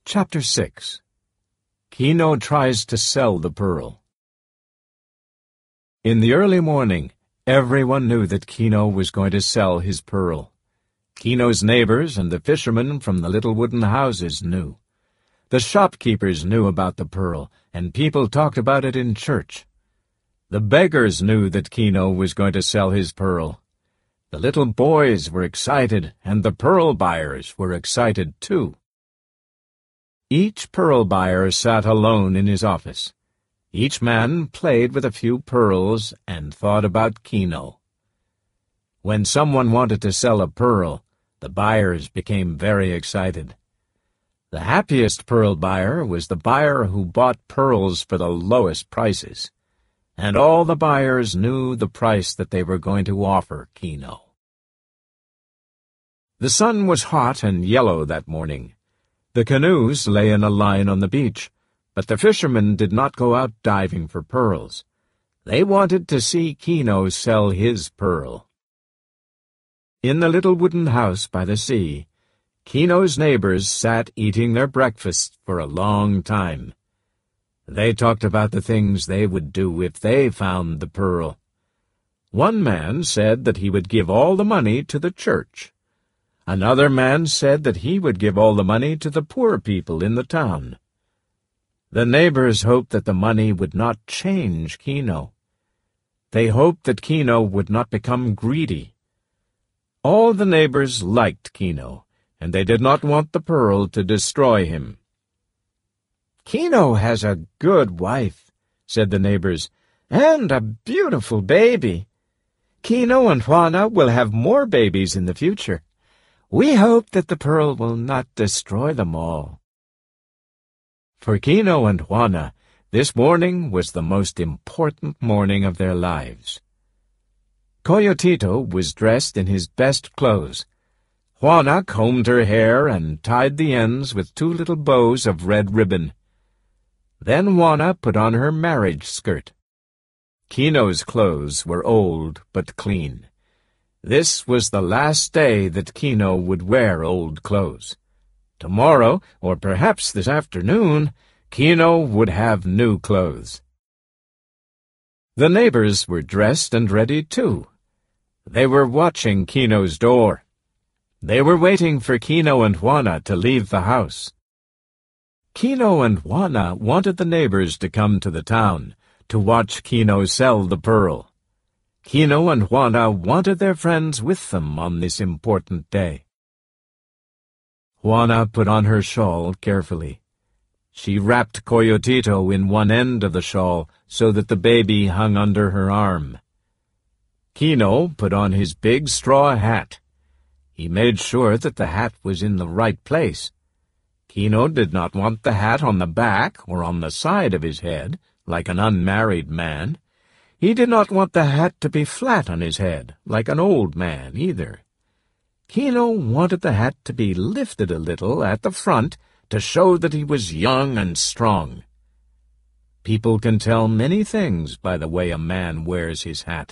Chapter 6. Kino tries to sell the pearl. In the early morning, everyone knew that Kino was going to sell his pearl. Kino's neighbors and the fishermen from the little wooden houses knew. The shopkeepers knew about the pearl, and people talked about it in church. The beggars knew that Kino was going to sell his pearl. The little boys were excited, and the pearl buyers were excited too. Each pearl buyer sat alone in his office. Each man played with a few pearls and thought about Kino. When someone wanted to sell a pearl, the buyers became very excited. The happiest pearl buyer was the buyer who bought pearls for the lowest prices, and all the buyers knew the price that they were going to offer Kino. The sun was hot and yellow that morning. The canoes lay in a line on the beach, but the fishermen did not go out diving for pearls. They wanted to see Kino sell his pearl. In the little wooden house by the sea, Kino's neighbors sat eating their breakfast for a long time. They talked about the things they would do if they found the pearl. One man said that he would give all the money to the church. Another man said that he would give all the money to the poor people in the town. The neighbors hoped that the money would not change Kino. They hoped that Kino would not become greedy. All the neighbors liked Kino, and they did not want the pearl to destroy him. "Kino has a good wife," said the neighbors, "and a beautiful baby. Kino and Juana will have more babies in the future. We hope that the pearl will not destroy them all." For Kino and Juana, this morning was the most important morning of their lives. Coyotito was dressed in his best clothes. Juana combed her hair and tied the ends with 2 little bows of red ribbon. Then Juana put on her marriage skirt. Kino's clothes were old but clean. This was the last day that Kino would wear old clothes. Tomorrow, or perhaps this afternoon, Kino would have new clothes. The neighbors were dressed and ready too. They were watching Kino's door. They were waiting for Kino and Juana to leave the house. Kino and Juana wanted the neighbors to come to the town to watch Kino sell the pearl. Kino and Juana wanted their friends with them on this important day. Juana put on her shawl carefully. She wrapped Coyotito in one end of the shawl so that the baby hung under her arm. Kino put on his big straw hat. He made sure that the hat was in the right place. Kino did not want the hat on the back or on the side of his head, like an unmarried man. He did not want the hat to be flat on his head, like an old man, either. Kino wanted the hat to be lifted a little at the front to show that he was young and strong. People can tell many things by the way a man wears his hat.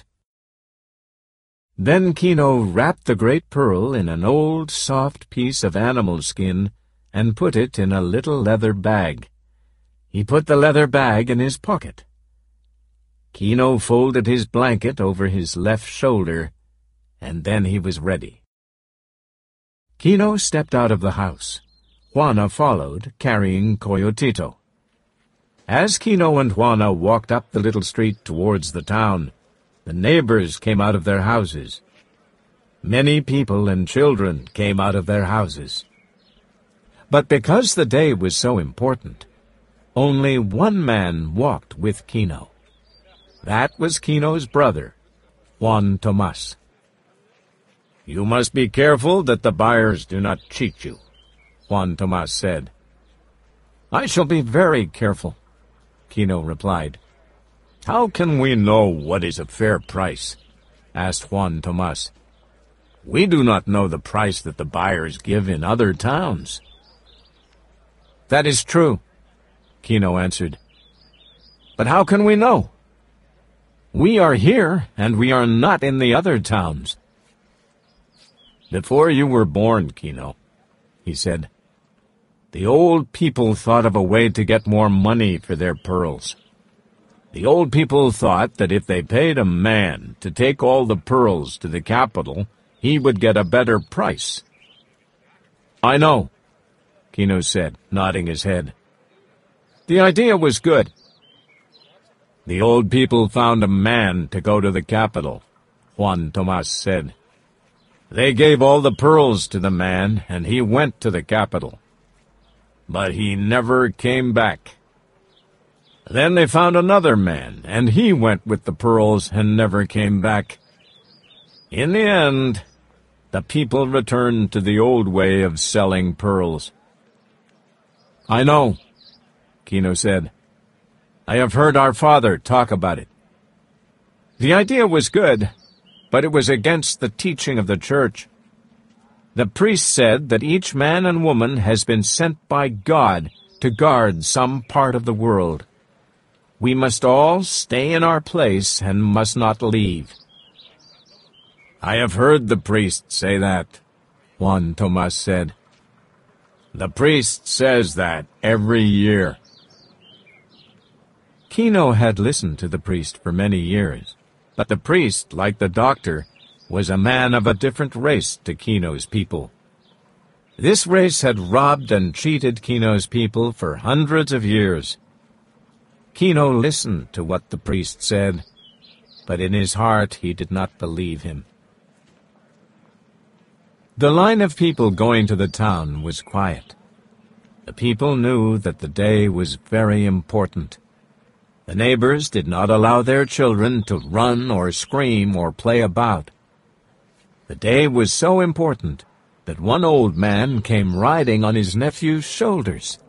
Then Kino wrapped the great pearl in an old, soft piece of animal skin and put it in a little leather bag. He put the leather bag in his pocket. Kino folded his blanket over his left shoulder, and then he was ready. Kino stepped out of the house. Juana followed, carrying Coyotito. As Kino and Juana walked up the little street towards the town, the neighbors came out of their houses. Many people and children came out of their houses. But because the day was so important, only one man walked with Kino. That was Kino's brother, Juan Tomas. "You must be careful that the buyers do not cheat you," Juan Tomas said. "I shall be very careful," Kino replied. "How can we know what is a fair price?" asked Juan Tomas. "We do not know the price that the buyers give in other towns." "That is true," Kino answered. "But how can we know? We are here, and we are not in the other towns." "Before you were born, Kino," he said, The old people thought of a way to get more money for their pearls. The old people thought that if they paid a man to take all the pearls to the capital, he would get a better price. "I know," Kino said, nodding his head. "The idea was good." "The old people found a man to go to the capital," Juan Tomas said. "They gave all the pearls to the man, and he went to the capital. But he never came back. Then they found another man, and he went with the pearls and never came back. In the end, the people returned to the old way of selling pearls." "I know," Kino said. "I have heard our father talk about it. The idea was good, but it was against the teaching of the church. The priest said that each man and woman has been sent by God to guard some part of the world. We must all stay in our place and must not leave." "I have heard the priest say that," Juan Tomas said. "The priest says that every year." Kino had listened to the priest for many years, but the priest, like the doctor, was a man of a different race to Kino's people. This race had robbed and cheated Kino's people for hundreds of years. Kino listened to what the priest said, but in his heart he did not believe him. The line of people going to the town was quiet. The people knew that the day was very important. The neighbors did not allow their children to run or scream or play about. The day was so important that one old man came riding on his nephew's shoulders.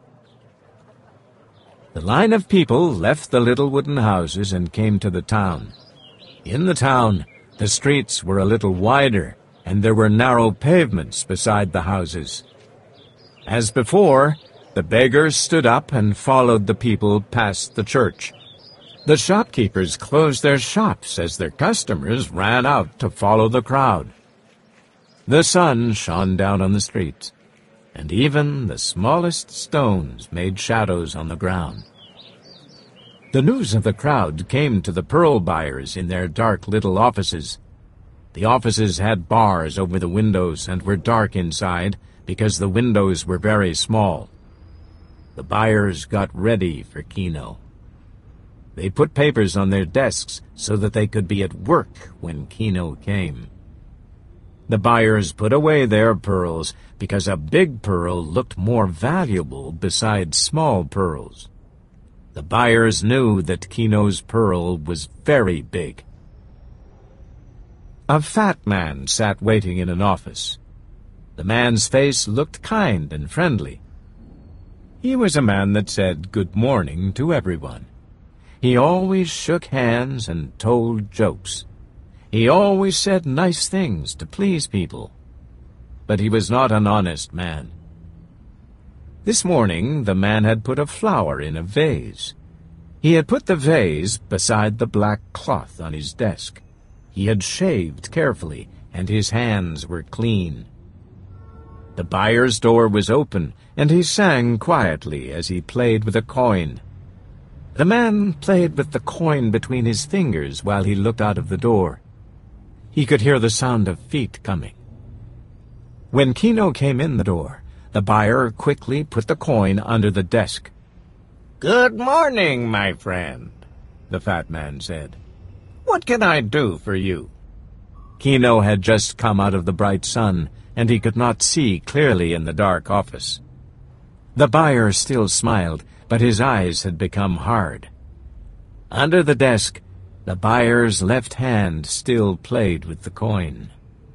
The line of people left the little wooden houses and came to the town. In the town, the streets were a little wider, and there were narrow pavements beside the houses. As before, the beggars stood up and followed the people past the church. The shopkeepers closed their shops as their customers ran out to follow the crowd. The sun shone down on the streets, and even the smallest stones made shadows on the ground. The news of the crowd came to the pearl buyers in their dark little offices. The offices had bars over the windows and were dark inside because the windows were very small. The buyers got ready for Kino. They put papers on their desks so that they could be at work when Kino came. The buyers put away their pearls because a big pearl looked more valuable beside small pearls. The buyers knew that Kino's pearl was very big. A fat man sat waiting in an office. The man's face looked kind and friendly. He was a man that said good morning to everyone. He always shook hands and told jokes. He always said nice things to please people. But he was not an honest man. This morning the man had put a flower in a vase. He had put the vase beside the black cloth on his desk. He had shaved carefully, and his hands were clean. The buyer's door was open, and he sang quietly as he played with a coin. The man played with the coin between his fingers while he looked out of the door. He could hear the sound of feet coming. When Kino came in the door, the buyer quickly put the coin under the desk. "Good morning, my friend," the fat man said. "What can I do for you?" Kino had just come out of the bright sun, and he could not see clearly in the dark office. The buyer still smiled, but his eyes had become hard. Under the desk, the buyer's left hand still played with the coin.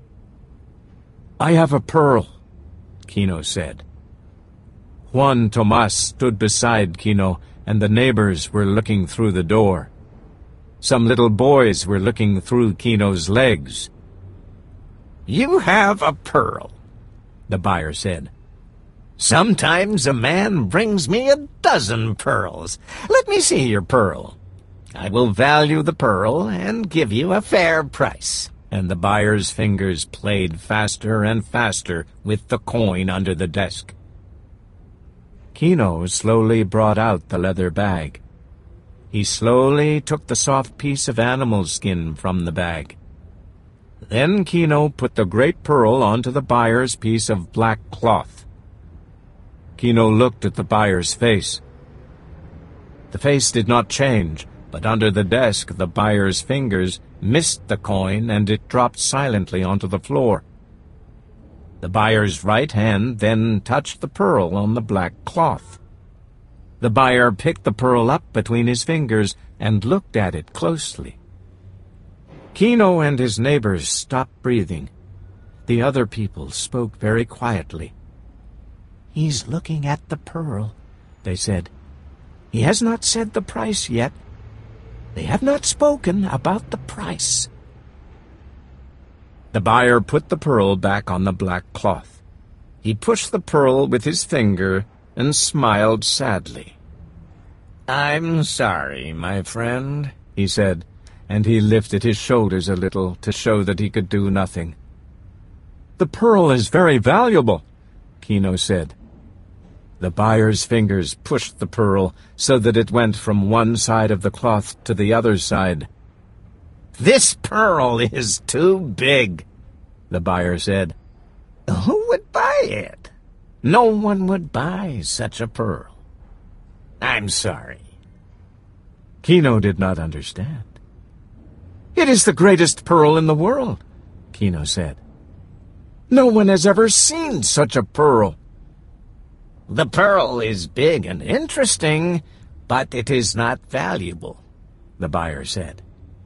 "I have a pearl," Kino said. Juan Tomas stood beside Kino, and the neighbors were looking through the door. Some little boys were looking through Kino's legs. "You have a pearl," the buyer said. "Sometimes a man brings me a dozen pearls. Let me see your pearl. I will value the pearl and give you a fair price." And the buyer's fingers played faster and faster with the coin under the desk. Kino slowly brought out the leather bag. He slowly took the soft piece of animal skin from the bag. Then Kino put the great pearl onto the buyer's piece of black cloth. Kino looked at the buyer's face. The face did not change, but under the desk the buyer's fingers missed the coin and it dropped silently onto the floor. The buyer's right hand then touched the pearl on the black cloth. The buyer picked the pearl up between his fingers and looked at it closely. Kino and his neighbors stopped breathing. The other people spoke very quietly. "He's looking at the pearl," they said. "He has not said the price yet. They have not spoken about the price." The buyer put the pearl back on the black cloth. He pushed the pearl with his finger and smiled sadly. "I'm sorry, my friend," he said, and he lifted his shoulders a little to show that he could do nothing. "The pearl is very valuable," Kino said. The buyer's fingers pushed the pearl so that it went from one side of the cloth to the other side. "This pearl is too big," the buyer said. "Who would buy it? No one would buy such a pearl. I'm sorry." Kino did not understand. "It is the greatest pearl in the world," Kino said. "No one has ever seen such a pearl." "The pearl is big and interesting, but it is not valuable," the buyer said.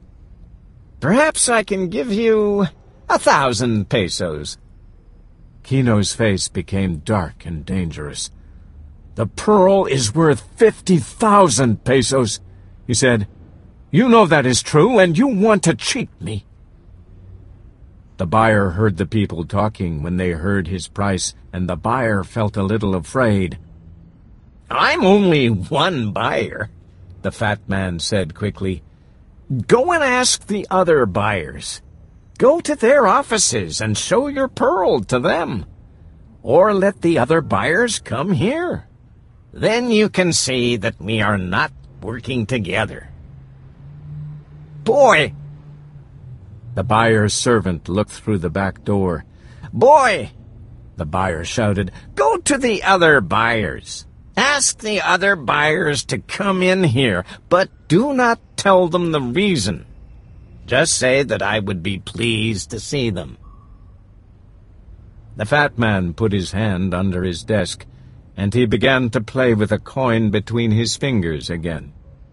"Perhaps I can give you 1,000 pesos. Kino's face became dark and dangerous. "The pearl is worth 50,000 pesos, he said. "You know that is true, and you want to cheat me." The buyer heard the people talking when they heard his price, and the buyer felt a little afraid. "I'm only one buyer," the fat man said quickly. "Go and ask the other buyers. Go to their offices and show your pearl to them. Or let the other buyers come here. Then you can see that we are not working together." "Boy!" The buyer's servant looked through the back door. "Boy!" the buyer shouted. "Go to the other buyers. Ask the other buyers to come in here, but do not tell them the reason. Just say that I would be pleased to see them." The fat man put his hand under his desk, and he began to play with a coin between his fingers again.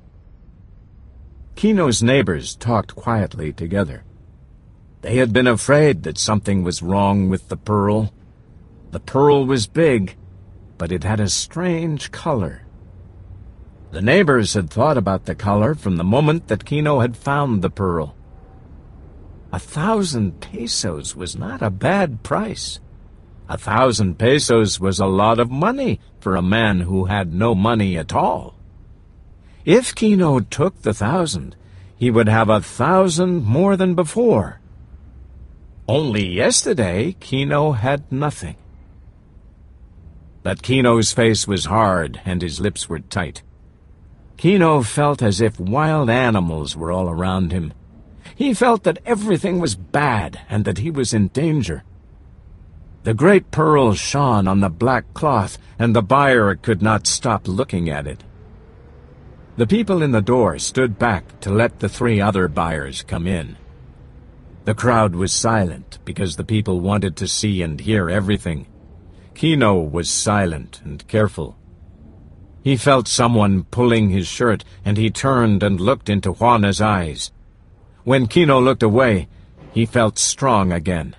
Kino's neighbors talked quietly together. They had been afraid that something was wrong with the pearl. The pearl was big, but it had a strange color. The neighbors had thought about the color from the moment that Kino had found the pearl. 1,000 pesos was not a bad price. 1,000 pesos was a lot of money for a man who had no money at all. If Kino took the 1,000, he would have 1,000 more than before. Only yesterday, Kino had nothing. But Kino's face was hard and his lips were tight. Kino felt as if wild animals were all around him. He felt that everything was bad and that he was in danger. The great pearl shone on the black cloth, and the buyer could not stop looking at it. The people in the door stood back to let the 3 other buyers come in. The crowd was silent because the people wanted to see and hear everything. Kino was silent and careful. He felt someone pulling his shirt, and he turned and looked into Juana's eyes. When Kino looked away, he felt strong again.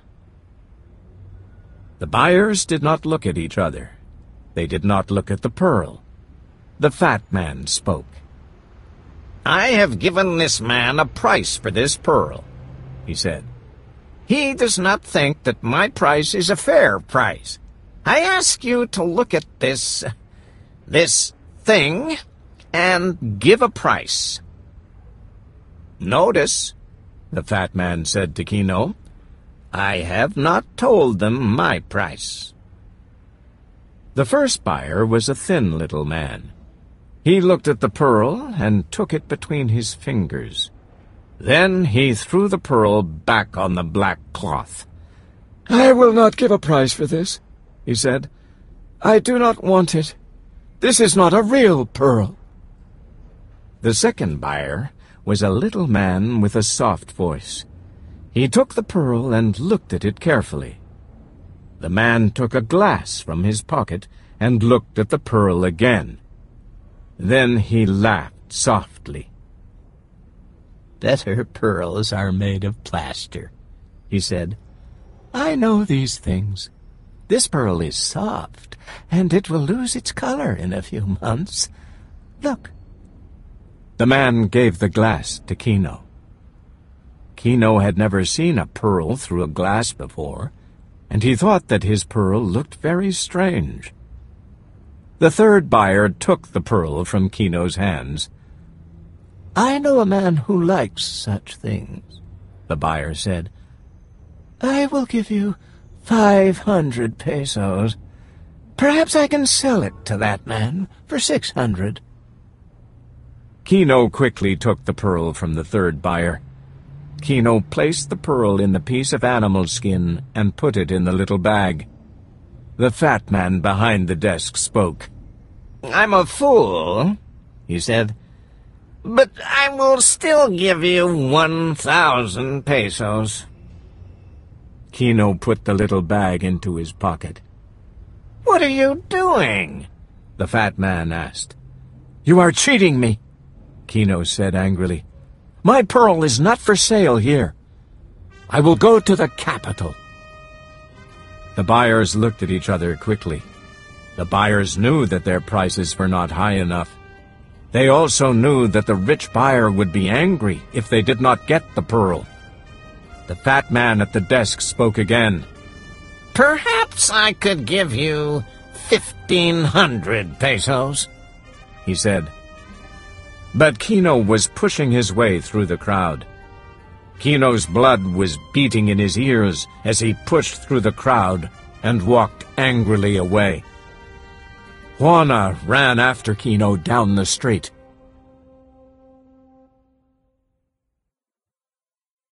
The buyers did not look at each other. They did not look at the pearl. The fat man spoke. "I have given this man a price for this pearl," he said. "He does not think that my price is a fair price. I ask you to look at this thing and give a price." "Notice," the fat man said to Kino, "I have not told them my price." The first buyer was a thin little man. He looked at the pearl and took it between his fingers. Then he threw the pearl back on the black cloth. "I will not give a price for this," he said. "I do not want it. This is not a real pearl." The second buyer was a little man with a soft voice. He took the pearl and looked at it carefully. The man took a glass from his pocket and looked at the pearl again. Then he laughed softly. "Better pearls are made of plaster," he said. "I know these things. This pearl is soft, and it will lose its color in a few months. Look." The man gave the glass to Kino. Kino had never seen a pearl through a glass before, and he thought that his pearl looked very strange. The third buyer took the pearl from Kino's hands. "I know a man who likes such things," the buyer said. "I will give you 500 pesos. Perhaps I can sell it to that man for 600. Kino quickly took the pearl from the third buyer. Kino placed the pearl in the piece of animal skin and put it in the little bag. The fat man behind the desk spoke. "I'm a fool," he said, "but I will still give you 1,000 pesos. Kino put the little bag into his pocket. "What are you doing?" the fat man asked. "You are cheating me," Kino said angrily. "My pearl is not for sale here. I will go to the capital." The buyers looked at each other quickly. The buyers knew that their prices were not high enough. They also knew that the rich buyer would be angry if they did not get the pearl. The fat man at the desk spoke again. "Perhaps I could give you 1,500 pesos, he said. But Kino was pushing his way through the crowd. Kino's blood was beating in his ears as he pushed through the crowd and walked angrily away. Juana ran after Kino down the street.